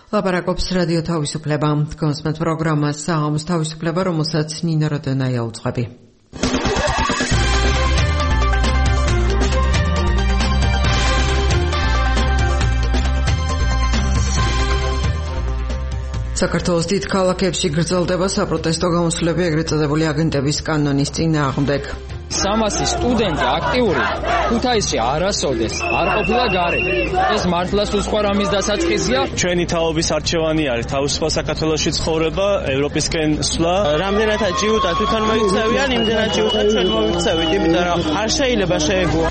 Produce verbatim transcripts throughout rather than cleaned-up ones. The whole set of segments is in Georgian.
ლაპარაკობს რადიო თავისუფლება. კონსმეთ პროგრამას საღამოს თავისუფლება, რომელსაც ნინა როდენაია უძღვები. საქართველოს დიდ ქალაქებში გრძელდება საპროტესტო გამოსვლები ეგრეთ წოდებული აგენტების კანონის წინააღმდეგ. სამასი სტუდენტი აქტიური ქუთაისში არასოდეს არ ყოფილა გარე. ეს მართლაც უცხო რამის დასაწყისია. ჩვენი თაობის არჩევანი არის თავისუფალ საქართველოში ცხოვრება, ევროპისკენ სვლა. რამდენად აჯიუტა თვითონ მოიქცევიან, იმდენად ჯიუტა ჩვენ მოიქცევით, იმიტომ რომ არ შეიძლება შეეგუა.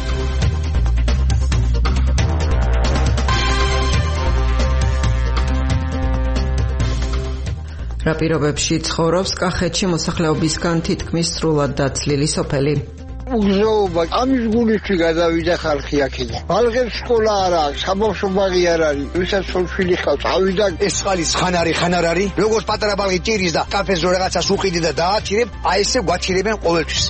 რა პირობებში ცხოვრობს კახეთში მოსახლეობისგან თითქმის სრულად დაცლილი სოფელი. უგზაობა ამის გულში გადავიდა ხალხი აქედან. ხალხებს სკოლა არ აქვს, საბავშვო ბაღი არ არის, ვისაც სულშვილი ხავს, ავიდა ეს წყალის ხან არის, ხან არ არის. როგორც პატარა ბაღი ჭირის და კაფეს რო რაღაცას უყიდი და დააჩირებ, აი ესე გვაჩირებენ ყოველთვის.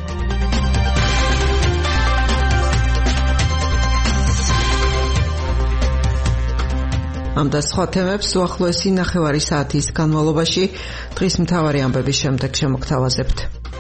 ამ და სხვა თემებს უახლოესი ნახევარი საათის განმავლობაში დღის მთავარი ამბების შემდეგ შემოგთავაზებთ.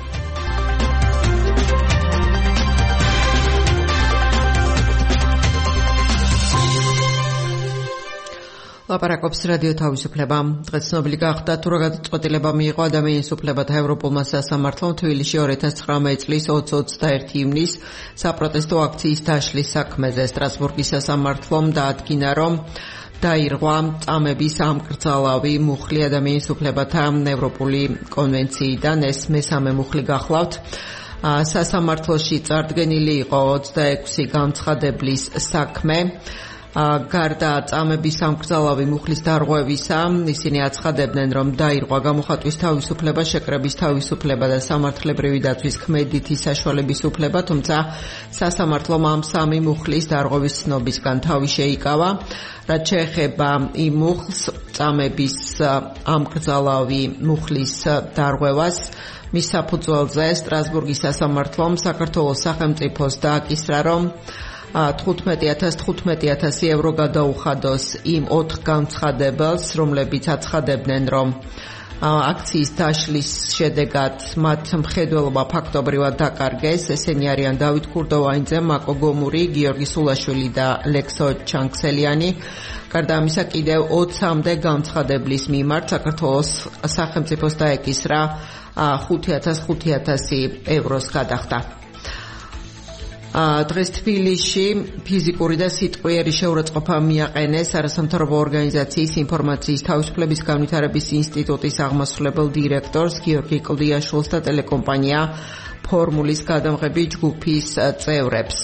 ლაპარაკობს რადიო თავისუფლება. დღეს ცნობილი გახდა თუ რა გადაწყვეტილება მიიღო ადამიანის უფლებათა ევროპულმა სასამართლომ თბილისში ორი ათას ცხრამეტი წლის ოცი ოცდაერთი ივნის საპროტესტო აქციის დაშლის საქმეზე. სტრასბურგის სასამართლომ დაადგინა, რომ დაირღვა წამების ამკრძალავი მუხლი ადამიანის უფლებათა ევროპული კონვენციიდან. ეს მესამე მუხლი გახლავთ. სასამართლოში წარდგენილი იყო ოცდაექვსი გამცხადებლის საქმე. გარდა წამების ამკრძალავი მუხლის დარღვევისა, ისინი აცხადებდნენ, რომ დაირღვა გამოხატვის თავისუფლება, შეკრების თავისუფლება და სამართლებრივი დაცვის ქმედითი საშუალების უფლება, თუმცა სასამართლომ ამ სამი მუხლის დარღვევის ცნობისგან თავი შეიკავა. რაც შეეხება იმ მუხლს, წამების ამკრძალავი მუხლის დარღვევას, მის საფუძველზე სტრასბურგის სასამართლომ საქართველოს სახელმწიფოს დააკისრა, რომ თხუთმეტი ათას თხუთმეტი ათასი ევრო გადაუხადოს იმ ოთხ გამცხადებელს, რომლებიც აცხადებდნენ, რომ აქციის დაშლის შედეგად მათ მხედველობა ფაქტობრივად დაკარგეს. ესენი არიან დავით ქურდოვაინძე, მაკო გომური, გიორგი სულაშვილი და ლექსო ჩანქსელიანი. გარდა ამისა, კიდევ ოცამდე გამცხადებლის მიმართ საქართველოს სახელმწიფოს დაეკისრა ხუთი ათას ხუთი ათასი ევროს გადახდა. დღეს თბილისში ფიზიკური და სიტყვიერი შეურაცხყოფა მიაყენეს არასამთავრობო ორგანიზაციის ინფორმაციის თავისუფლების განვითარების ინსტიტუტის აღმასრულებელ დირექტორს გიორგი კლდიაშვილს და ტელეკომპანია ფორმულის გადამღები ჯგუფის წევრებს.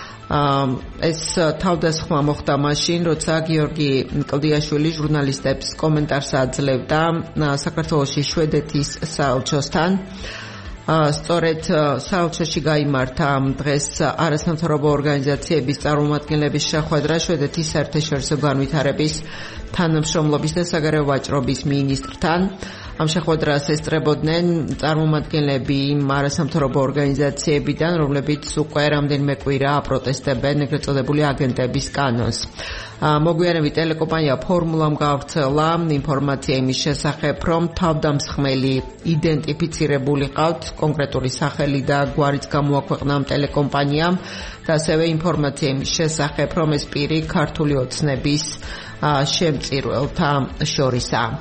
ეს თავდასხმა მოხდა მაშინ, როცა გიორგი კლდიაშვილი ჟურნალისტებს კომენტარს აძლევდა საქართველოში შვედეთის საელჩოსთან. სწორედ საელჩოში გაიმართა დღეს არასამთავრობო ორგანიზაციების წარმომადგენლების შეხვედრა შვედეთის საერთაშორისო განვითარების, თანამშრომლობის და საგარეო ვაჭრობის მინისტრთან. ამ შეხვედრას ესწრებოდნენ წარმომადგენლები იმ არასამთავრობო ორგანიზაციებიდან, რომლებიც უკვე რამდენიმე კვირა აპროტესტებენ ეგრეთ წოდებული აგენტების კანონს. მოგვიანებით ტელეკომპანია ფორმულამ გავრცელა ინფორმაცია იმის შესახებ, რომ თავდამსხმელი იდენტიფიცირებული ყავთ, კონკრეტული სახელი და გვარიც გამოაქვეყნა ამ ტელეკომპანიამ და ასევე ინფორმაცია იმის შესახებ, რომ ეს პირი ქართული ოცნების შემწირველთა შორისაა.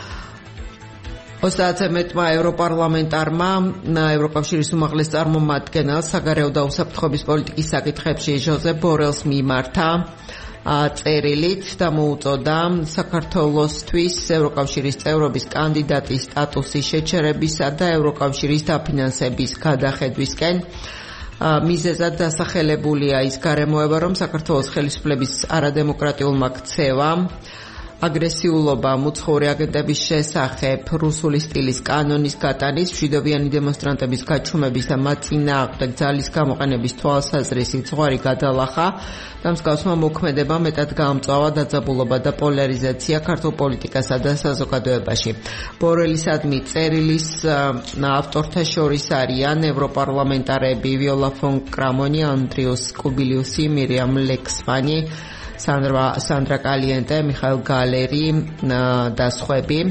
ოცდაათზე მეტმა ევროპარლამენტარმა ევროკავშირის უმაღლეს წარმომადგენელს საგარეო და უსაფრთხოების პოლიტიკის საკითხებში ჟოზეფ ბორელს მიმართა წერილით და მოუწოდა საქართველოსთვის ევროკავშირის წევრობის კანდიდატის სტატუსის შეჩერებისა და ევროკავშირის დაფინანსების გადახედვისკენ. მიზეზად დასახელებულია ის გარემოება, რომ საქართველოს ხელისუფლების არადემოკრატიულმა ქცევამ აგრესიულობა მუცხოვრი აგენტების შესახებ, რუსული სტილის კანონის გატანის, მშვიდობიანი დემონსტრანტების გაჩუმების და მათ წინააღმდეგ ძალის გამოყენების თვალსაზრისით ზღვარი გადალახა და მსგავსმა მოქმედებამ მეტად გაამწვავა დაძაბულობა და პოლარიზაცია ქართულ პოლიტიკასა და საზოგადოებაში. ბორელისადმი წერილის ავტორთა შორის არიან ევროპარლამენტარები ვიოლა ფონ კრამონი, ანდრიუს კუბილიუსი, მირიამ ლექსმანი, სანდრა სანდრა კალიენტე, მიხაილ გალერი და სხვები.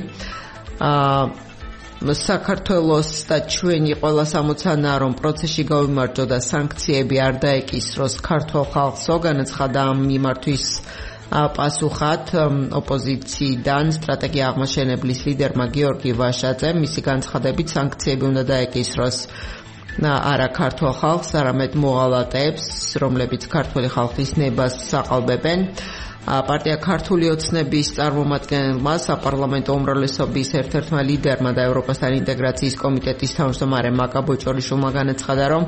საქართველოს და ჩვენი ყველა სამოცანა რომ პროცესში გავიმარჯვო და სანქციები არ დაეკისროს ქართულ ხალხსო, განაცხადა ამ მიმართვის პასუხად ოპოზიციიდან სტრატეგია აღმაშენებლის ლიდერმა გიორგი ვაშაძემ. მისი განცხადებით სანქციები უნდა დაეკისროს არა ქართულ ხალხს, არამედ მოღალატეებს, რომლებიც ქართული ხალხის ნებას საყალბებენ. პარტია ქართული ოცნების წარმომადგენელმა, საპარლამენტო უმრავლესობის ერთ-ერთმა ლიდერმა და ევროპასთან ინტეგრაციის კომიტეტის თავმჯდომარემ მაკა ბოჭორიშვილმა განაცხადა, რომ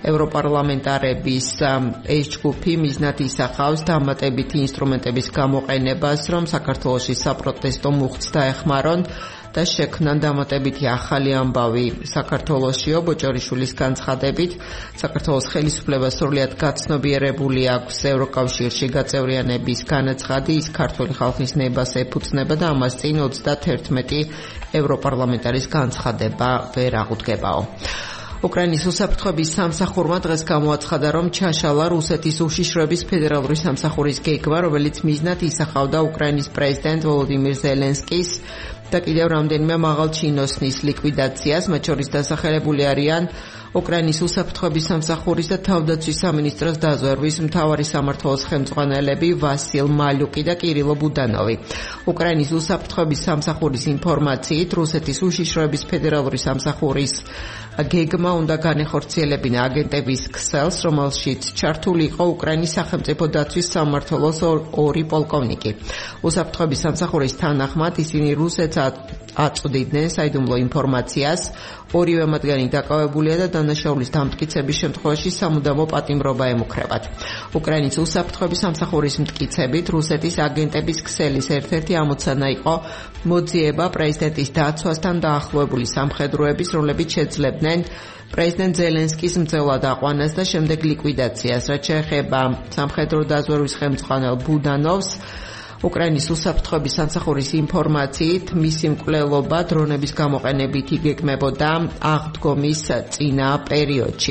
ევროპარლამენტარების ეს ჯგუფი მიზნად ისახავს დამატებითი ინსტრუმენტების გამოყენებას, რომ საქართველოში საპროტესტო მუხტს დაეხმარონ და შექმნან დამატებითი ახალი ამბავი საქართველოსიო. ბოჭორიშვილის განცხადებით, საქართველოს ხელისუფლება სრულად გაცნობიერებული აქვს ევროკავშირში გაწევრიანების განაცხადი, ის ქართული ხალხის ნებას ეფუძნება და ამას წინ ოცდაათერთმეტი ევროპარლამენტარის განცხადება ვერ აღუდგებაო. უკრაინის უსაფრთხოების სამსახურმა დღეს გამოაცხადა, რომ ჩაშალა რუსეთის უშიშროების ფედერალური სამსახურის გეგმა, რომელიც მიზნად ისახავდა უკრაინის პრეზიდენტ ვოლოდიმირ ზელენსკის და კიდევ რამდენიმე მაღალჩინოსნის ლიკვიდაციას, მათ შორის დასახელებული არიან უკრაინის უსაფრთხოების სამსახურის და თავდაცვის სამინისტროს დაზვერვის მთავარი სამმართველოს ხელმძღვანელები ვასილ მალუკი და კირილო ბუდანოვი. უკრაინის უსაფრთხოების სამსახურის ინფორმაციით, რუსეთის უშიშროების ფედერალური სამსახურის გეგმა უნდა განეხორციელებინა აგენტების ქსელს, რომელშიც ჩართული იყო უკრაინის სახელმწიფო დაცვის სამმართველოს ორი პოლკოვნიკი. უსაფრთხოების სამსახურის თანახმად ისინი რუსეთს აწვდიდნენ საიდუმლო ინფორმაციას, ორივე მათგანი დაკავებულია და დანაშაულის დამტკიცების შემთხვევაში სამუდამო პატიმრობა ემუქრებათ. უკრაინის უსაფრთხოების სამსახურის მტკიცებით, რუსეთის აგენტების ქსელის ერთ-ერთი ამოცანა იყო მოძიება პრეზიდენტის დაცვასთან დაახლოებული სამხედროების, რომლებიც შეძლებდნენ პრეზიდენტ ზელენსკის მძევლად აყვანას და შემდეგ ლიკვიდაციას. რაც შეეხება სამხედრო დაზვერვის ხელმძღვანელ ბუდანოვს, უკრაინის უსაფრთხოების სამსახურის ინფორმაციით, მისი მკვლელობა დრონების გამოყენებით იგეგმებოდა აღდგომის წინა პერიოდში.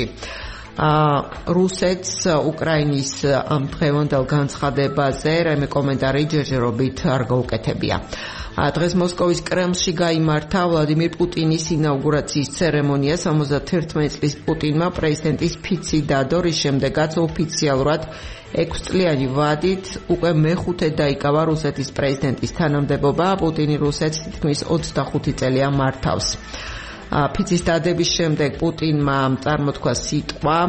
რუსეთს უკრაინის ამ დღევანდელ განცხადებაზე რამე კომენტარი ჯერჯერობით არ გაუკეთებია. დღეს მოსკოვის კრემლში გაიმართა ვლადიმირ პუტინის ინაუგურაციის ცერემონია. სამოცდაათერთმეტი წლის პუტინმა პრეზიდენტის ფიცი დადო, რის შემდეგაც ოფიციალურად ექვსწლიანი ვადით უკვე მეხუთე დაიკავა რუსეთის პრეზიდენტის თანამდებობა. პუტინი რუსეთს თითქმის ოცდახუთი წელია მართავს. ფიცის დადების შემდეგ პუტინმა წარმოთქვა სიტყვა,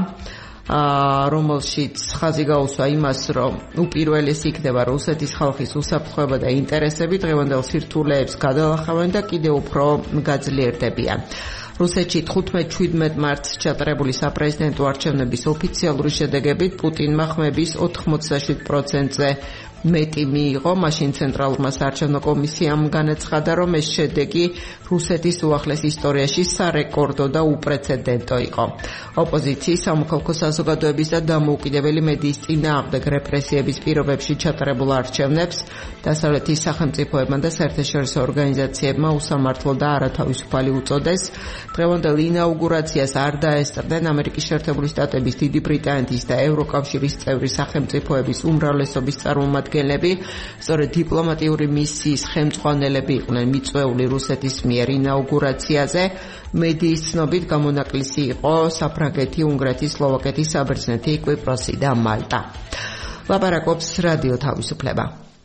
რომელშიც ხაზი გაუსვა იმას, რომ უპირველესი იქნება რუსეთის ხალხის უსაფრთხოება და ინტერესები, დღევანდელ სირთულეებს გადალახავენ და კიდევ უფრო გაძლიერდებიან. რუსეთში თხუთმეტ შვიდმეტ მარტს ჩატარებული საპრეზიდენტო არჩევნების ოფიციალური შედეგებით პუტინმა ხმების ოთხმოცდაშვიდ პროცენტზე მეტი მიიღო. მაშინ ცენტრალურმა საარჩევნო კომისიამ განაცხადა, რომ ეს შედეგი რუსეთის უახლეს ისტორიაში სარეკორდო და უპრეცედენტო იყო. ოპოზიციის, სამოქალაქო საზოგადოების და დამოუკიდებელი მედიის წინააღმდეგ რეპრესიების პირობებში ჩატარებულ არჩევნებს დასავლეთის სახელმწიფოებმა და საერთაშორისო ორგანიზაციებმა უსამართლო და არათავისუფალი უწოდეს. დღევანდელ ინაუგურაციას არ დაესწრნენ ამერიკის შეერთებული შტატების, დიდი ბრიტანეთის და ევროკავშირის წევრი სახელმწიფოების უმრავლესობის წარმომადგენლები. სწორედ დიპლომატიური მისიის ხელმძღვანელები იყვნენ მიწვეული რუსეთის მიერ ინაუგურაციაზე. მედიის ცნობით გამონაკლისი იყო საფრანგეთი, უნგრეთი, სლოვაკეთი, საბერძნეთი, კვიპროსი და მალტა. ლაპარაკობს რადიო თავისუფლება.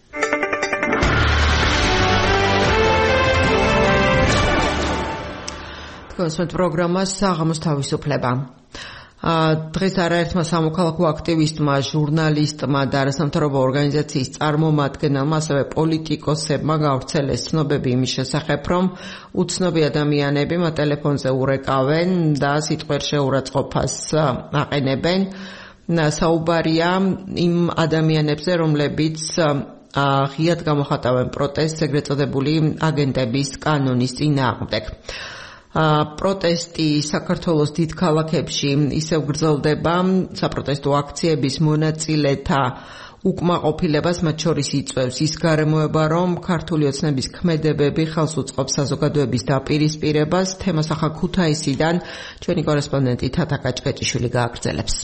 კონსვენტ პროგრამა საღამოს თავისუფლება. დღეს არაერთმა სამოქალაქო აქტივისტმა, ჟურნალისტმა და არასამთავრობო ორგანიზაციის წარმომადგენელმა, ასევე პოლიტიკოსებმა გავრცელეს ცნობები იმის შესახებ, რომ უცნობი ადამიანები მათ ტელეფონზე ურეკავენ და სიტყვერ შეურაცხყოფას აყენებენ. საუბარია იმ ადამიანებზე, რომლებიც ღიად გამოხატავენ პროტესტს ეგრეთ წოდებული აგენტების კანონის წინააღმდეგ. პროტესტი საქართველოს დიდ ქალაქებში ისევ გრძელდება. საპროტესტო აქციების მონაწილეთა უკმაყოფილებას მათ შორის იწვევს ის გარემოება, რომ ქართული ოცნების ქმედებები ხელს უწყობს საზოგადოების დაპირისპირებას. თემას ახლა ქუთაისიდან ჩვენი კორესპონდენტი თათა კაჭკეჭიშვილი გააგრძელებს.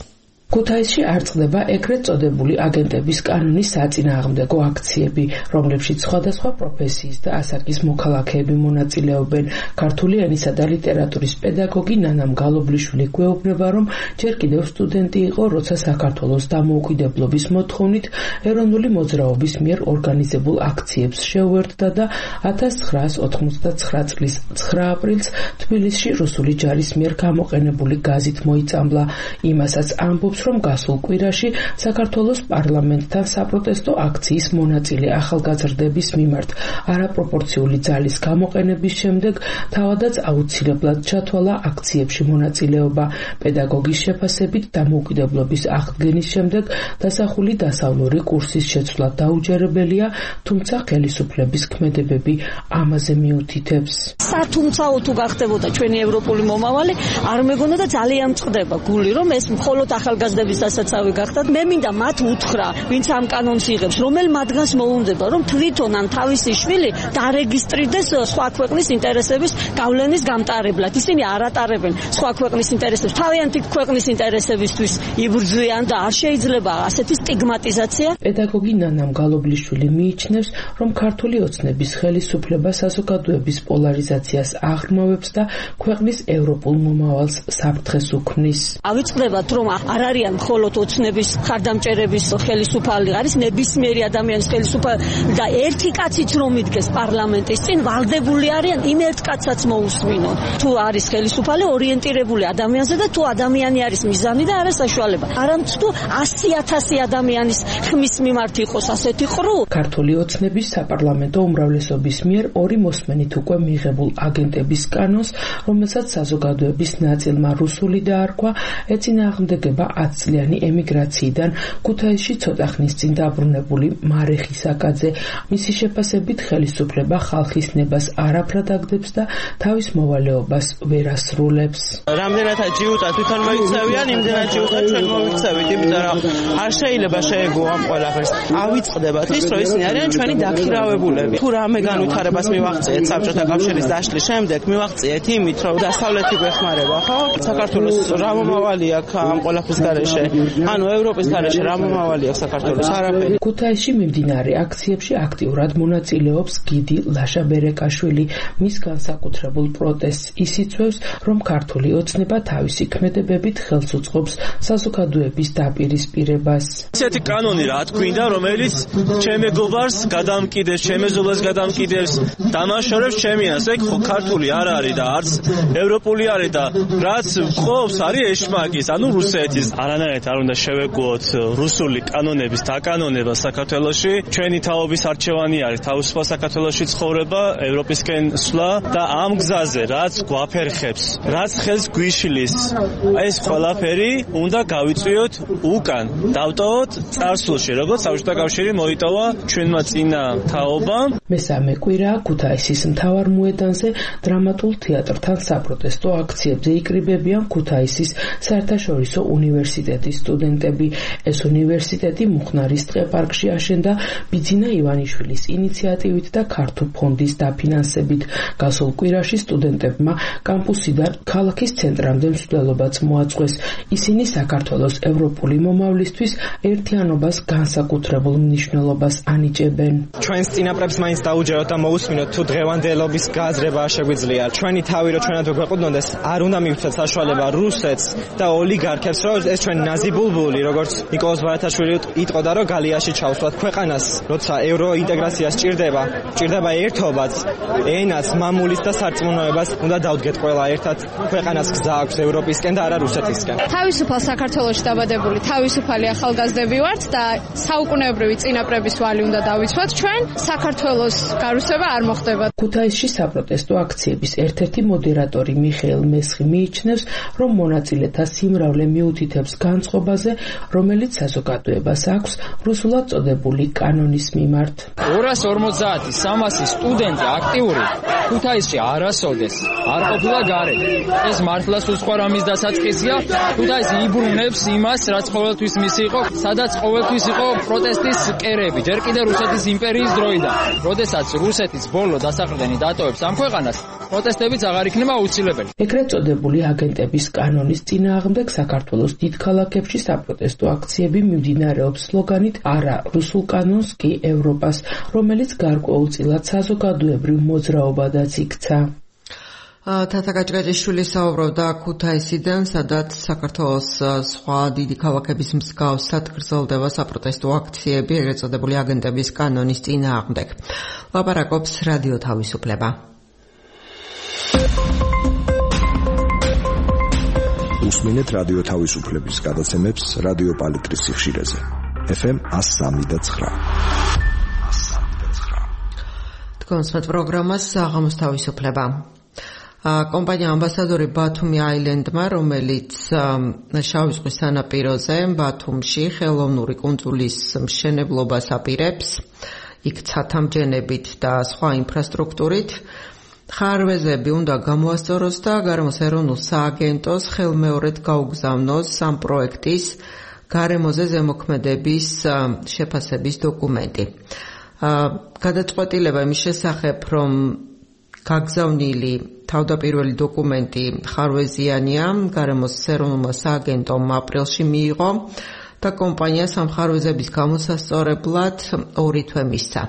ქუთაისში არ წყდება ეგრეთ წოდებული აგენტების კანონის საწინააღმდეგო აქციები, რომლებშიც სხვადასხვა პროფესიის და ასაკის მოქალაქეები მონაწილეობენ. ქართული ენისა და ლიტერატურის პედაგოგი ნანამ გალობლიშვილი გვეუბნება, რომ ჯერ კიდევ სტუდენტი იყო, როცა საქართველოს დამოუკიდებლობის მოთხოვნით ეროვნული მოძრაობის მიერ ორგანიზებულ აქციებს შეუერთდა და ათას ცხრაას ოთხმოცდაცხრა წლის ცხრა აპრილს თბილისში რუსული ჯარის მიერ გამოყენებული გაზით მოიწამლა. იმასაც ამბობს, რომ გასულ კვირაში საქართველოს პარლამენტთან საპროტესტო აქციის მონაწილე ახალგაზრდების მიმართ არაპროპორციული ძალის გამოყენების შემდეგ თავადაც აუცილებლად ჩათვალა აქციებში მონაწილეობა. პედაგოგის შეფასებით დამოუკიდებლობის აღდგენის შემდეგ დასახული დასავლური კურსის შეცვლა დაუჯერებელია, თუმცა ხელისუფლების ქმედებები ამაზე მიუთითებს. სათუმცაო თუ გახდებოდა ჩვენი ევროპული მომავალი, არ მეგონა და ძალიან წყდება გული, რომ ეს მხოლოდ ახალგაზრდების დასაცავი გახდათ. მე მინდა მათ უთხრა, ვინც ამ კანონს იღებს, რომელ მათგანს მოუნდება, რომ თვითონ ან თავისი შვილი დარეგისტრირდეს სხვა ქვეყნის ინტერესების გავლენის გამტარებლად. ისინი არ ატარებენ სხვა ქვეყნის ინტერესებს, თავიანთი ქვეყნის ინტერესებისთვის იბრძვიან და არ შეიძლება ასეთი სტიგმატიზაცია. პედაგოგი ნანამ გალობლიშვილი მიიჩნევს, რომ ქართული ოცნების ხელისუფლება საზოგადოების პოლარიზაციას აღრმავებს და ქვეყნის ევროპულ მომავალს საფრთხეს უქმნის. ავიწყდებათ, რომ არ არიან მხოლოდ ოცნების ხარდამჭერების ხელისუფალი, არის ნებისმიერი ადამიანის ხელისუფალი და ერთი კაციც რომ იდგეს პარლამენტის წინ, ვალდებული არიან იმ ერთ კაცსაც მოусმინონ. თუ არის ხელისუფალი ორიენტირებული ადამიანზე და თუ ადამიანი არის მიზანი და არა საშუალება. არამც თუ ასი ათასი ადამიანის ხმის მიმართ იყოს ასეთი ყრუ. ქართული ოცნების საპარლამენტო უმრავლესობის მიერ ორი მოსმენით უკვე მიღებულ აგენტების კანონს, რომელსაც საზოგადოების ნაწილმა რუსული დაარქვა, ეწინააღმდეგება ათწლიანი ემიგრაციიდან ქუთაისში ცოტა ხნის წინ დაბრუნებული მარე ხისაკაძე. მისი შეფასებით ხელისუფლება ხალხის ნებას არაფრად აგდებს და თავის მოვალეობას ვერ ასრულებს. რამდენად აჯიუტა თვითონ მოიქცევიან, იმდენად ჯიუტა ჩვენ მოიქცევით, იმიტომ რომ არ შეიძლება შეეგო ამ ყველაფერს. ავიწყდებათ ის, რომ ისინი არიან ჩვენი დაქირავებულები. თუ რამე განვითარებას მივაღწიეთ საბჭოთა კავშირის დაშლის შემდეგ, მივაღწიეთ იმით, რომ დასავლეთი გვეხმარება, ხო? საქართველოს რა მომავალი აქვს ამ ყველაფრის გარეშე? ანუ ევროპის გარეშე რა მომავალი აქვს საქართველოს? არაფერი. ქუთაისში მიმდინარე აქციებში აქტიურად მონაწილეობს გიდი ლაშა ბერეკაშვილი. მის განსაკუთრებულ პროტესტს ის იწვევს, რომ ქართული ოცნება თავისი ქმედებებით ხელს უწყობს საზოგადოების დაპირისპირებას. ესეთი კანონი რა თქვინდა, რომელიც ჩემ მეგობარს გადამკიდებს, ჩემ მეზობლას გადამკიდებს, დამაშორებს ჩემიანს. ეგ ხო ქართული არ არის და არც ევროპული არის და რაც ყოფს არის ეშმაკის, ანუ რუსეთის. არანაირად არ უნდა შევეგუოთ რუსული კანონების დაკანონება საქართველოში. ჩვენი თაობის არჩევანი არის თავისუფალ საქართველოში ცხოვრება, ევროპისკენ სვლა და ამ გზაზე რაც გვაფერხებს, რაც ხელს გვიშლის, ეს ყველაფერი უნდა გავიწვიოთ უკან, დავტოვოთ წარსულში, როგორც საბჭოთა კავშირი მოიტოვა ჩვენმა წინა თაობამ. მესამე კვირა ქუთაისის მთავარ მოედანზე დრამატულ თეატრთან საპროტესტო აქციებზე იკრიბებიან ქუთაისის საერთაშორისო უნივერსიტეტის სტუდენტები. ეს უნივერსიტეტი მუხნარის ტყეპარკში აშენდა ბიძინა ივანიშვილის ინიციატივით და ქართულ ფონდის დაფინანსებით. გასულ კვირაში სტუდენტებმა კამპუსიდან ქალაქის ცენტრამდე მსვლელობაც მოაწყვეს. ისინი საქართველოს ევროპული მომავლისთვის ერთიანობას განსაკუთრებულ მნიშვნელობას ანიჭებენ. ჩვენს წინაპრებს მაინც დაუჯეროთ და მოусმინოთ, თუ დღევანდელობის გააზრება შეგვიძლია. ჩვენი თავი რო ჩვენად გვეყრდნოდეს, არ უნდა მივცეთ საშუალება რუსეთს და ოლიგარქებს, რომ ეს ჩვენი ნაზი ბულბული, როგორც ნიკოლოზ ბარათაშვილი იტყოდა, რომ გალიაში ჩავსვათ ქვეყანას, როცა ევრო ინტეგრაცია სჭირდება, სჭირდება ერთობაც, ენაც, მამულის და სარწმუნოებას უნდა დავდგეთ ყველა ერთად. ქვეყანას გზა აქვს ევროპისკენ და არა რუსეთისკენ. თავისუფალ საქართველოში დაბადებული თავისუფალი ახალგაზრდები ვართ და საუკუნეობრივი წინაპრების ვალი უნდა დავიცვათ ჩვენ. საქართველოს გარუსება არ მოხდება. ქუთაისში საპროტესტო აქციების ერთ-ერთი მოდერატორი მიხეილ მესხი მიიჩნევს, რომ მონაწილეთა სიმრავლე მიუთითებს განწყობაზე, რომელიც საზოგადოებას აქვს რუსულად წოდებული კანონის მიმართ. ორას ორმოცდაათი სამასი სტუდენტი აქტიური ქუთაისში არასოდეს არ ყოფილა გარეთ. ეს მართლა სულ სხვა რამის დასაწყისია. ქუთაისი იბრუნებს იმას, რაც ყოველთვის მისი იყო, სადაც ყოველთვის იყო პროტესტის კერები, ჯერ კიდევ რუსეთის იმპერიის დროიდან. როდესაც რუსეთის ბოლო დასაყრდენი დატოვებს ამ ქვეყანას, პროტესტებიც აღარ იქნება აუცილებელი. ეგრეთ წოდებული აგენტების კანონის წინააღმდეგ საქართველოს დიდ ქალაქებში საპროტესტო აქციები მიმდინარეობს სლოგანით „არა რუსულ კანონს, კი ევროპას“, რომელიც გარკვეულწილად საზოგადოებრივ მოძრაობადაც იქცა. თათა გაჭგაჭიშვილი საუბრობდა ქუთაისიდან, სადაც საქართველოს სხვა დიდი ქალაქების მსგავსად გრძელდება საპროტესტო აქციები, ეგრეთ წოდებული აგენტების კანონის წინააღმდეგ. ლაპარაკობს რადიო თავისუფლება. უსმენთ რადიო თავისუფლების გადაცემებს რადიო პალიტრის სიხშირეზე. ეფ ემ one oh three და nine. თქვენს პროგრამას საღამოს თავისუფლება. კომპანია ამბასადორი ბათუმი აილენდმა, რომელიც შავი ზღვის სანაპიროზე ბათუმში ხელოვნური კუნძულის მშენებლობას აპირებს, იქ ცათამბჯენებით და სხვა ინფრასტრუქტურით, ხარვეზები უნდა გამოასწოროს და გარემოს ეროვნულ სააგენტოს ხელმეორედ გაუგზავნოს ამ პროექტის გარემოზე ზემოქმედების შეფასების დოკუმენტი. გადაწყვეტილება იმის შესახებ, რომ გაგზავნილი თავდაპირველი დოკუმენტი ხარვეზიანია, გარემოს ეროვნულმა სააგენტომ აპრილში მიიღო და კომპანიას ამ ხარვეზების გამოსასწორებლად ორი თვე მისცა.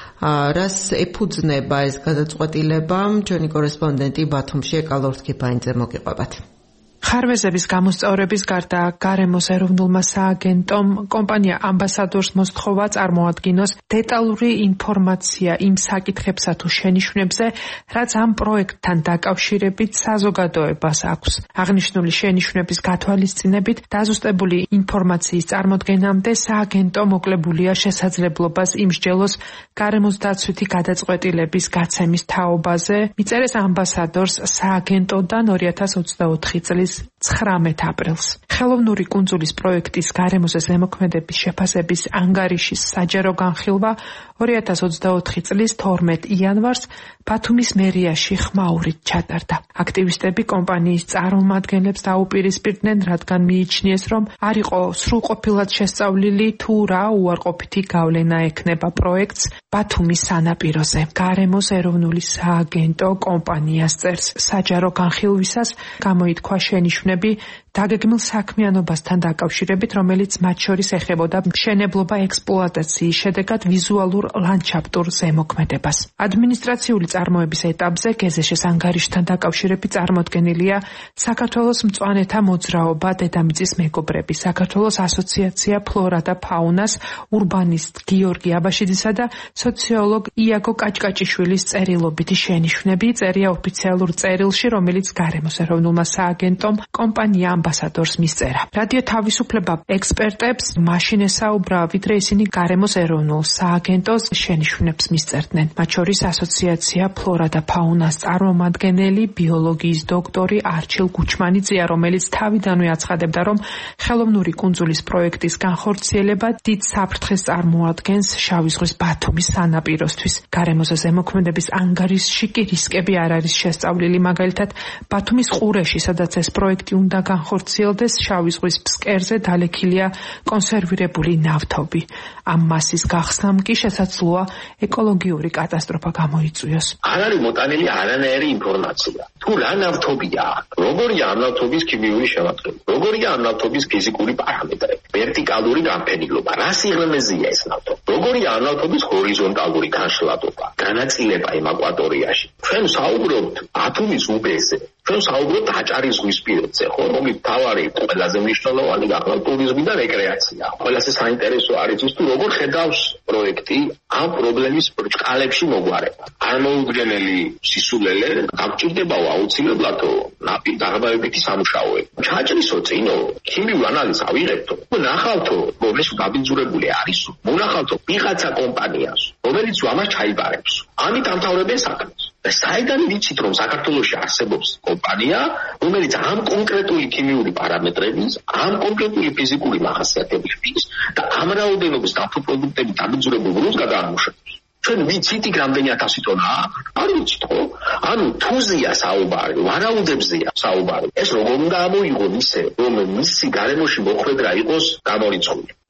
რას ეფუძნება ეს გადაწყვეტილება? ჩვენი კორესპონდენტი ბათუმში ეკალორ თქიფანიძე მოგიყვებათ. ხარვეზების გამოსწორების გარდა გარემოს ეროვნულმა სააგენტომ კომპანია ამბასადორს მოსთხოვა წარმოადგინოს დეტალური ინფორმაცია იმ საკითხებსა თუ შენიშვნებზე, რაც ამ პროექტთან დაკავშირებით საზოგადოებას აქვს. აღნიშნული შენიშვნების გათვალისწინებით დაზუსტებული ინფორმაციის წარმოდგენამდე სააგენტო მოკლებულია შესაძლებლობას იმსჯელოს გარემოს დაცვითი გადაწყვეტილების გაცემის თაობაზე, მიწერეს ამბასადორს სააგენტოდან ორი ათას ოცდაოთხი წლის ცხრამეტ აპრილს. ხელოვნური კუნძულის პროექტის გარემოზე ზემოქმედების შეფასების ანგარიშის საჯარო განხილვა ორი ათას ოცდაოთხი წლის თორმეტ იანვარს ბათუმის მერიაში ხმაურით ჩატარდა. აქტივისტები კომპანიის წარმომადგენლებს დაუპირისპირდნენ, რადგან მიიჩნიეს, რომ არ იყო სრულყოფილად შესწავლილი თუ რა უარყოფითი გავლენა ექნება პროექტს ბათუმის სანაპიროზე. გარემოს ეროვნული სააგენტო კომპანიას წერს საჯარო განხილვისას გამოითქვა შენიშვნები დაგეგმილ საქმიანობასთან დაკავშირებით, რომელიც მათ შორის ეხებოდა მშენებლობა ექსპლუატაციის შედეგად ვიზუალურ ლანდშაფტურ ზემოქმედებას. ადმინისტრაციული წარმოების ეტაპზე გეზეშეს ანგარიშთან დაკავშირებით წარმოდგენილია საქართველოს მწვანეთა მოძრაობა დედამიწის მეგობრები, საქართველოს ასოციაცია ფლორა და ფაუნას, ურბანისტ გიორგი აბაშიძისა და სოციოლოგ იაგო კაჭკაჭიშვილის წერილობითი შენიშვნები წერია ოფიციალურ წერილში, რომელიც გარემოს ეროვნულმა სააგენტომ კომპანია ამბასადორს მისწერა. რადიო თავისუფლება ექსპერტებს მაშინ ესაუბრა, ვიდრე ისინი გარემოს ეროვნულ სააგენტოს შენიშვნებს მისწერდნენ. მათ შორის ასოციაცია ფლორა და ფაუნას წარმომადგენელი ბიოლოგიის დოქტორი არჩილ გუჩმანიძეა, რომელიც თავიდანვე აცხადებდა, რომ ხელოვნური კუნძულის პროექტის განხორციელება დიდ საფრთხეს წარმოადგენს შავი ზღვის ბათუმის სანაპიროსთვის. გარემოზე ზემოქმედების ანგარიშში კი რისკები არ არის შესწავლილი, მაგალითად ბათუმის ყურეში, სადაც ეს პროექტი უნდა განხორციელდეს, შავი ზღვის ფსკერზე დალექილია კონსერვირებული ნავთობი. ამ მასის გახსნამ კი შესაძლოა ეკოლოგიური კატასტროფა გამოიწვიოს. არ არის მოტანილი არანაირი ინფორმაცია. თუ რა ნავთობია, როგორია ამ ნავთობის ქიმიური შემადგენლობა, როგორია ამ ნავთობის ფიზიკური პარამეტრები, ვერტიკალური განფენილობა, რა სიღრმეზეა ეს ნავთობი, როგორია ამ ნავთობის ჰორიზონტალური განშლადობა, განაწილება იმ აკვატორიაში. ჩვენ საუბრობთ ბათუმის უბეზე, ჩვენ საუბრობთ აჭარის ზღვისპირეთზე, ხო, რომელიც თავარი ყველაზე მნიშვნელოვანი გახლავთ ტურიზმი და რეკრეაცია. ყველაზე საინტერესო არის ის, თუ როგორ ხედავს პროექტი ამ პრობლემის ბრჭყალებში მოგვარება. წარმოუდგენელი სისულელე გაგჭირდებაო აუცილებლად ნაპირ დაღებებითი სამუშაოები. ჩაჭრისო წინო ქიმიურ ანალიზს ავიღებთო. ნახავთო, რომ ეს დაბინძურებული არისო. მონახავთო ვიღაცა კომპანიას, რომელიც ამას ჩაიბარებს. ამით ამთავრებენ საქმეს. და საიდან ვიცით, რომ საქართველოში არსებობს კომპანია, რომელიც ამ კონკრეტული ქიმიური პარამეტრების, ამ კონკრეტული ფიზიკური მახასიათებლების და ამ რაოდენობის ნავთობპროდუქტების დაბინძურებულ ბრუნს გადაამუშავებს. ჩვენ ვიცით იქ რამდენი ათასი ტონაა? არ ვიცით, ხო? ანუ თუზია საუბარი, ვარაუდებზეა საუბარი. ეს როგორ უნდა ამოიღონ ისე, რომ მისი გარემოში მოხვედრა იყოს გამორიცხული.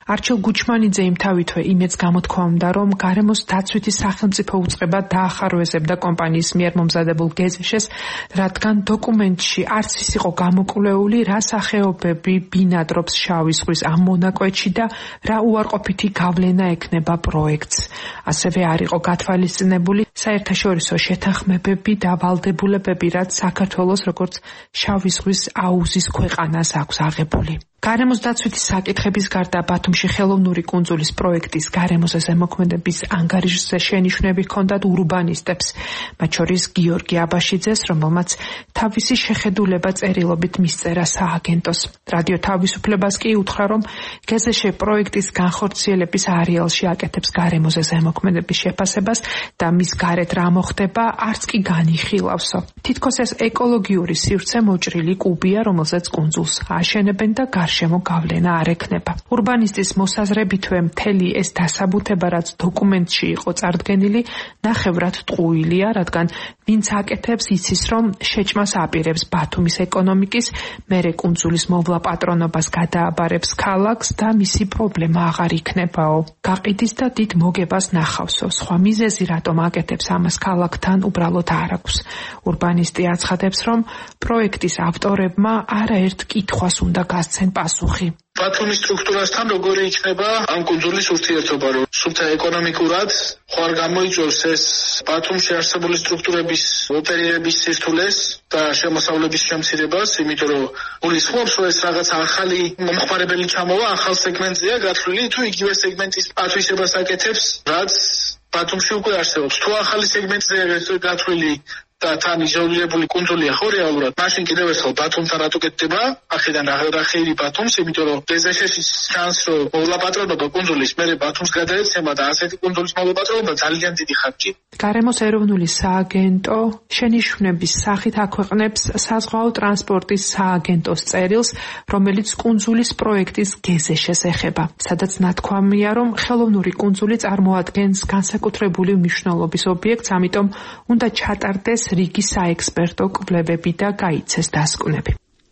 არჩილ გუჩმანიძე იმთავითვე იმეც გამოთქვამდა, რომ გარემოს დაცვითი სახელმწიფო უწყება დაახარვეზებდა კომპანიის მიერ მომზადებულ გეზეშეს, რადგან დოკუმენტში არც ის იყო გამოკვლეული, რა სახეობები ბინადრობს შავი ზღვის ამ მონაკვეთში და რა უარყოფითი გავლენა ექნება პროექტს. ასევე არ იყო გათვალისწინებული საერთაშორისო შეთანხმებები და ვალდებულებები, რაც საქართველოს როგორც შავი ზღვის აუზის ქვეყანას აქვს აღებული. გარემოს დაცვითი საკითხების გარდა ბათუმში ხელოვნური კუნძულის პროექტის გარემოზე ზემოქმედების ანგარიშზე შენიშვნები ჰქონდათ ურბანისტებს, მათ შორის გიორგი აბაშიძეს, რომელმაც თავისი შეხედულება წერილობით მისწერა სააგენტოს. რადიო თავისუფლებას კი უთხრა, რომ გეზეშე პროექტის განხორციელების არეალში აკეთებს გარემოზე ზემოქმედების შეფასებას და მის გარეთ რა მოხდება, არც კი განიხილავსო. თითქოს ეს ეკოლოგიური სივრცე მოჭრილი კუბია, რომელზეც კუნძულს აშენებენ და გარშემო გავლენა არ ექნება. ურბანისტის მოსაზრებითვე მთელი ეს დასაბუთება, რაც დოკუმენტში იყო წარდგენილი, ნახევრად ტყუილია, რადგან ვინც აკეთებს იცის, რომ შეჭმას აპირებს ბათუმის ეკონომიკის, მერე კუნძულის მოვლა პატრონობას გადააბარებს ქალაქს და მისი პრობლემა აღარ იქნებაო. გაყიდის და დიდ მოგებას ნახავსო. სხვა მიზეზი რატომ აკეთებს ამას ქალაქთან უბრალოდ არ აქვს. ურბანისტი აცხადებს, რომ პროექტის ავტორებმა არაერთ კითხვას უნდა გასცენ პასუხი. ბათუმის სტრუქტურასთან როგორი იქნება ამ კუნძულის ურთიერთობა, რომ სულთა ეკონომიკურად ხوار გამოიწვევს ეს ბათუმში არსებული სტრუქტურების ოპერირების სირთულეს და შემოსავლების შემცირებას, იმიტომ რომ გულისხმობს, რომ ეს რაღაც ახალი მომხმარებელი ჩამოვა, ახალ სეგმენტზეა გათვლილი, თუ იგივე სეგმენტის ათვისებას აკეთებს, რაც ბათუმში უკვე არსებობს. თუ ახალი სეგმენტზეა გათვლილი და თან იზოლირებული კუნძულია ხო რეალურად, მაშინ კიდევ ერთხელ ბათუმთან რატო კეთდება? აქედან რა ხეირი ბათუმს, იმიტომ რომ გეზეშეშის შანსი რომ მოვლა-პატრონობა კუნძულის მერე ბათუმს გადაეცემა და ასეთი კუნძულის მოვლა-პატრონობა ძალიან დიდი ხარჯი. გარემოს ეროვნული სააგენტო შენიშვნების სახით აქვეყნებს საზღვაო ტრანსპორტის სააგენტოს წერილს, რომელიც კუნძულის პროექტის გეზეშეს ეხება, სადაც ნათქვამია, რომ ხელოვნური კუნძული წარმოადგენს განსაკუთრებული მნიშვნელობის ობიექტს, ამიტომ უნდა ჩატარდეს რიგი საექსპერტო კვლევები და გაიცეს დასკვნები.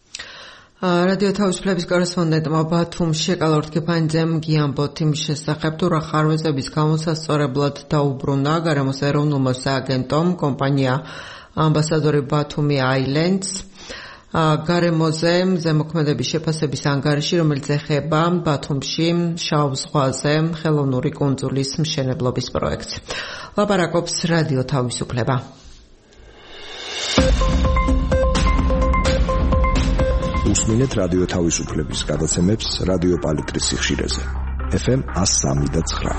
რადიო თავისუფლების კორესპონდენტმა ბათუმში ეკალორთ კეფანიძემ გიამბოთ იმ შესახებ, თუ რა ხარვეზების გამოსასწორებლად დაუბრუნა გარემოს ეროვნულმა სააგენტომ კომპანია ამბასადორი ბათუმი აილენდს გარემოზე ზემოქმედების შეფასების ანგარიში, რომელიც ეხება ბათუმში შავ ზღვაზე ხელოვნური კუნძულის მშენებლობის პროექტს. ლაპარაკობს რადიო თავისუფლება. უსმინეთ რადიო თავისუფლების გადაცემებს რადიო პალიტრის სიხშირეზე. ეფ ემ one oh three და nine.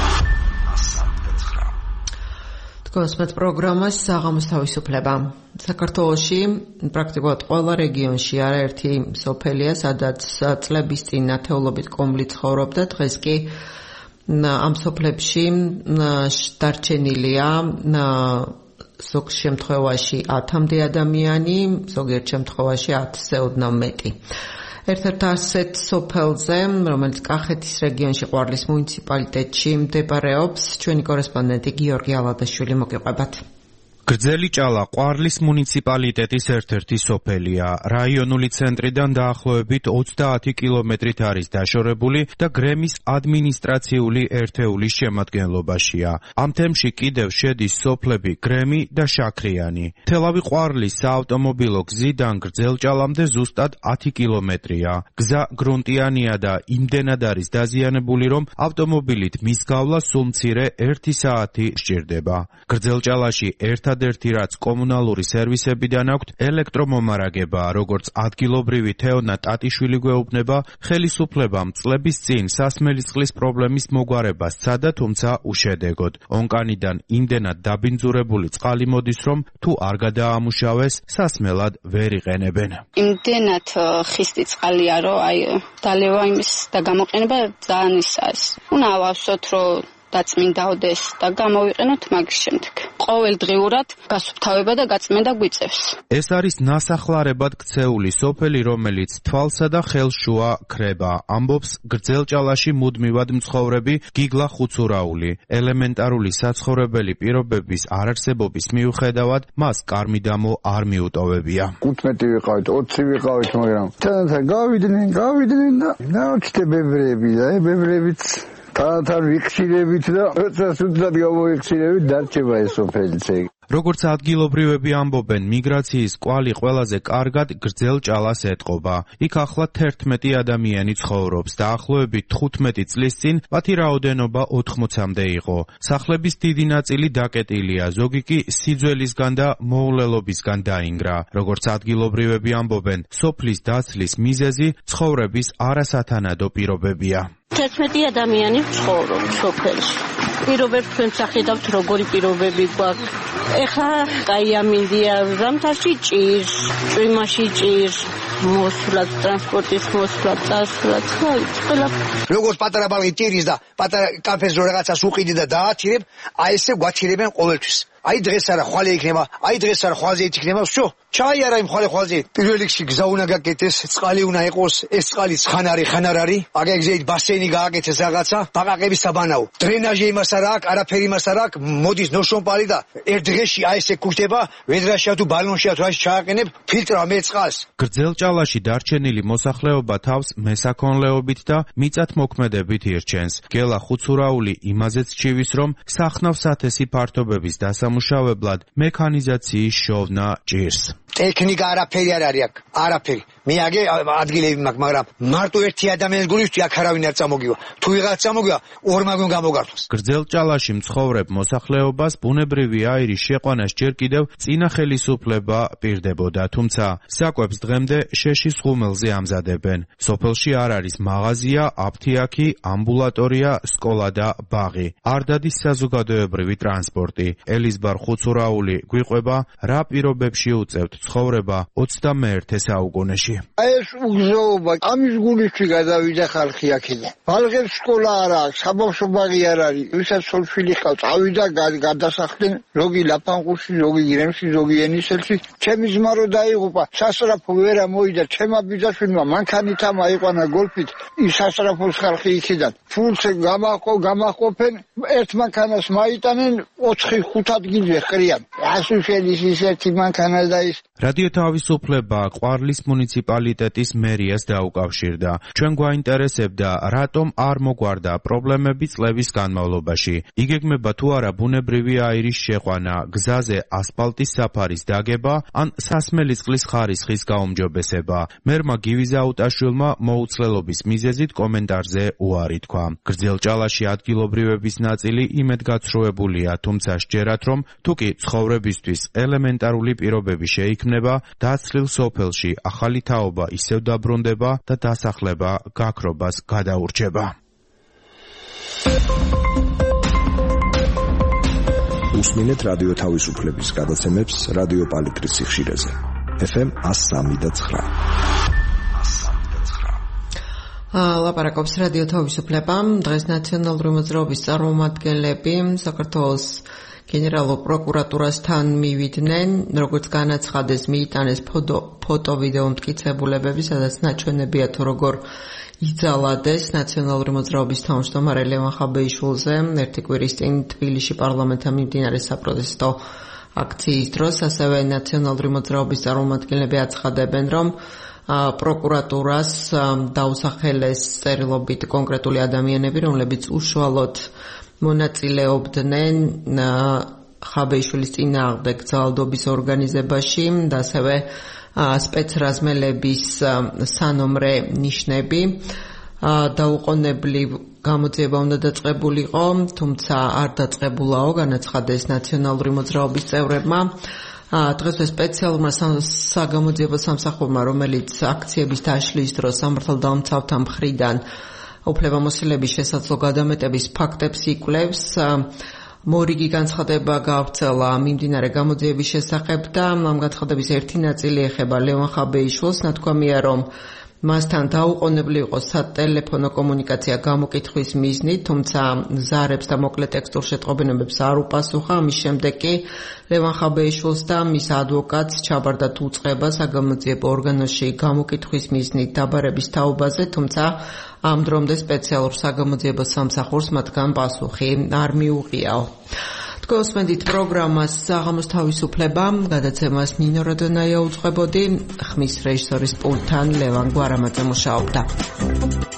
თქვენს პროგრამას საღამოს თავისუფლება. საქართველოში პრაქტიკულად ყველა რეგიონში არაერთი სოფელია, სადაც წლების წინ ათეულობით კომლი ცხოვრობდა, დღეს კი ამ სოფლებში დარჩენილია ზოგ შემთხვევაში ათამდე ადამიანი, ზოგიერთ შემთხვევაში ათზე ოდნავ მეტი. ერთ-ერთ ასეთ სოფელზე, რომელიც კახეთის რეგიონში ყვარლის მუნიციპალიტეტში მდებარეობს, ჩვენი კორესპონდენტი გიორგი ალადაშვილი მოგიყვებათ. გრძელი ჭალა ყვარლის მუნიციპალიტეტის ერთ-ერთი სოფელია. რაიონული ცენტრიდან დაახლოებით ოცდაათი კილომეტრით არის დაშორებული და გრემის ადმინისტრაციული ერთეულის შემადგენლობაშია. ამ თემში კიდევ შედის სოფლები გრემი და შაქრიანი. თელავი ყვარლის საავტომობილო გზიდან გრძელჭალამდე ზუსტად ათი კილომეტრია. გზა გრუნტიანია და იმდენად არის დაზიანებული, რომ ავტომობილით მის გავლა სულ მცირე ერთი საათი სჭირდება. გრძელჭალაში ერთად ერთი რაც კომუნალური სერვისებიდან აქვთ ელექტრომომარაგება, როგორც ადგილობრივი თეონა ტატიშვილი გვეუბნება, ხელისუფლებამ წლების წინ სასმელის წყლის პრობლემის მოგვარება სცადა, თუმცა უშედეგოდ. ონკანიდან იმდენად დაბინძურებული წყალი მოდის, რომ თუ არ გადაამუშავეს, სასმელად ვერ იყენებენ. იმდენად ხისტი წყალია, რომ აი დალევა იმის და გამოყენება ძალიან ისაა. უნდა ავავსოთ, რომ დაწმინდაოდეს და გამოვიყენოთ მაგის შემდეგ. ყოველდღიურად გასუფთავება და გაწმენდა გვიწევს. ეს არის ნასახლარებად ქცეული სოფელი, რომელიც თვალსა და ხელშუა ქრება, ამბობს გრძელჭალაში მუდმივად მცხოვრები გიგლა ხუცურაული. ელემენტარული საცხოვრებელი პირობების არარსებობის მიუხედავად მას კარმიდამო არ მიუტოვებია. ութმეტი ვიყავით, ოცი ვიყავით, მაგრამ თანათან გავიდნენ, გავიდნენ და ნაოჩტე ბებრები და ბებრებიც თანათან ვიხშირებით და როცა სულთან გამოიხშირებით დარჩება ეს სოფელიც. როგორც ადგილობრივები ამბობენ, მიგრაციის კვალი ყველაზე კარგად გრძელჭალას ეტყობა. იქ ახლა თერთმეტი ადამიანი ცხოვრობს, დაახლოებით თხუთმეტი წლის წინ მათი რაოდენობა ოთხმოცამდე იყო. სახლების დიდი ნაწილი დაკეტილია, ზოგი კი სიძველისგან და მოულელობისგან დაინგრა. როგორც ადგილობრივები ამბობენ, სოფლის დაცლის მიზეზი ცხოვრების არასათანადო პირობებია. თერთმეტი ადამიანი ცხოვრობს სოფელში. პირობებს ჩვენ შეხედავთ, როგორი პირობები გვაქვს. ეხლა კაი ამინდია, ზამთარში ჭირს, წვიმაში ჭირს, მოსვლად, ტრანსპორტის მოსვლად, წასვლად, ყველა. როგორც პატარა ბალღი ტირის და პატარა კაფეს რო რაღაცას უყიდი და დაათირებ, აი ესე გვაჩირებენ ყოველთვის. აი დღეს არა ხვალე იქნება, აი დღეს არა ხვალზე იქნება, всё. ჩაი არა იმ ხვალე ხვალზე. პირველ რიგში გზა უნდა გაკეთდეს, წყალი უნდა იყოს, ეს წყალი ხან არის, ხან არ არის. აგერ გზით ბასენი გააკეთეს რაღაცა, ბაყაყების საბანაო. დრენაჟი იმას არა აქვს, არაფერი იმას არა აქვს, მოდის ნოშონპალი და ერთ დღეში აი ესე ქუშდება, ვედრაშია თუ ბალონშია თუ რაში ჩააყენებ, ფილტრა მე წყალს. გრძელჭალაში დარჩენილი მოსახლეობა თავს მესაქონლეობით და მიწათმოქმედებით ირჩენს. გელა ხუცურაული იმაზეც ჩივის, რომ სახნავ სათესი ფართობების დასამუშავებლად მექანიზაციის შოვნა ჭირს. ტექნიკა არაფერი არ არის აქ, არაფერი. მე აგე ადგილები მაქვს, მაგრამ მარტო ერთი ადამიანის გულისთვის აქ არავინ არ წამოგივა. თუ ვიღაც წამოგივა, ორმაგონ გამოგართვას. გრძელჭალაში მცხოვრებ მოსახლეობას ბუნებრივი აირის შეყვანას ჯერ კიდევ წინა ხელისუფლება პირდებოდა, თუმცა საკვებს დღემდე შეშის ღუმელზე ამზადებენ. სოფელში არ არის მაღაზია, აფთიაქი, ამბულატორია, სკოლა და ბაღი. არ დადის საზოგადოებრივი ტრანსპორტი. ელიზბარ ხუცურაული გვიყვება, რა პირობებში უწევთ ცხოვრება ოცდამეერთე საუკუნეში. ეს უგზოობა ამის გულისთვის გადავიდა ხალხი აქედან. ბალღებს სკოლა არ აქვს, საბავშვო ბაღი არ არის. ვისაც სოლშვილი ჰყავს, წავიდა გადასახლდნენ, ზოგი ლაფანყურში, ზოგი გრემში, ზოგი ენისელში. ჩემი ძმა რო დაიღუპა, სასწრაფო ვერა მოვიდა, ჩემა ბიძაშვილმა მანქანითა მაიყვანა გოლფით, ის სასწრაფოს ხალხი იქიდან. ფულს გამაყო, გამაყოფენ, ერთ მანქანას მაიტანენ, ოთხი ხუთ ადგილზე ყრიან. ასუშელის ის ერთი მანქანა და ის რადიო თავისუფლება ყვარლის მუნიციპალიტეტის მერიას დაუკავშირდა. ჩვენ გვაინტერესებდა, რატომ არ მოგვარდა პრობლემები წლების განმავლობაში. იგეგმება თუ არა ბუნებრივი აირის შეყვანა, გზაზე ასფალტის საფარის დაგება, ან სასმელი წყლის ხარისხის გაუმჯობესება. მერმა გივიზაუტაშვილმა მოუცლელობის მიზეზით კომენტარზე უარი თქვა. გრძელჭალაში ადგილობრივების ნაწილი იმედგაცრუებულია, თუმცა სჯერათ, რომ თუკი ცხოვრებისთვის ელემენტარული პირობები შეიქმნება, დაცლილ სოფელში ახალი თაობა ისევ დაბრუნდება და დასახლება გაქრობას გადაურჩება. უსმინეთ რადიო თავისუფლების გადაცემებს რადიო პალიტრის სიხშირეზე. ეფ ემ one oh three და nine. ლაპარაკობს რადიო თავისუფლება. დღეს ნაციონალური მოძრაობის წარმომადგენლები საქართველოს გენერალურ პროკურატურასთან მივიდნენ, როგორც განაცხადეს, მიიტანეს ფოტო-ვიდეო მტკიცებულებები, სადაც ნაჩვენებია თუ როგორ იძალადეს ნაციონალური მოძრაობის თავმჯდომარე ლევან ხაბეიშვილზე ერთი კვირის წინ თბილისში პარლამენტთან მიმდინარე საპროტესტო აქციის დროს. ასევე ნაციონალური მოძრაობის წარმომადგენლები აცხადებენ, რომ პროკურატურას დაუსახელეს წერილობით კონკრეტული ადამიანები, რომლებიც უშუალოდ მონაწილეობდნენ ხაბეიშვილის წინააღმდეგ ძალადობის ორგანიზებაში და ასევე სპეცრაზმელების სანომრე ნიშნები. დაუყოვნებლივ გამოძიება უნდა დაწყებულიყო, თუმცა არ დაწყებულაო, განაცხადეს ნაციონალური მოძრაობის წევრებმა. დღესვე სპეციალურმა საგამოძიებო სამსახურმა, რომელიც აქციების დაშლის დროს სამართალდამცავთა მხრიდან უფლებამოსილების შესაძლო გადამეტების ფაქტებს იკვლევს. მორიგი განცხადება გაავრცელა მიმდინარე გამოძიების შესახებ და ამ განცხადების ერთი ნაწილი ეხება ლევან ხაბეიშვილს. ნათქვამია, რომ მასთან დაუყოვნებლი იყო სატელეფონო კომუნიკაცია გამოკითხვის მიზნით, თუმცა ზარებს და მოკლე ტექსტურ შეტყობინებებს არ უპასუხა. ამის შემდეგ კი ლევან ხაბეიშვილს და მის ადვოკატს ჩაბარდათ უწყება საგამოძიებო ორგანოში გამოკითხვის მიზნით დაბარების თაობაზე, თუმცა ამ დრომდე სპეციალურ საგამოძიებო სამსახურს მათგან პასუხი არ მიუღიაო. გოსმენდით პროგრამას საღამოს თავისუფლება, გადაცემას ნინო როდონაია უძღვებოდი, ხმის რეჟისორის პულტთან ლევან გვარამაძე მუშაობდა.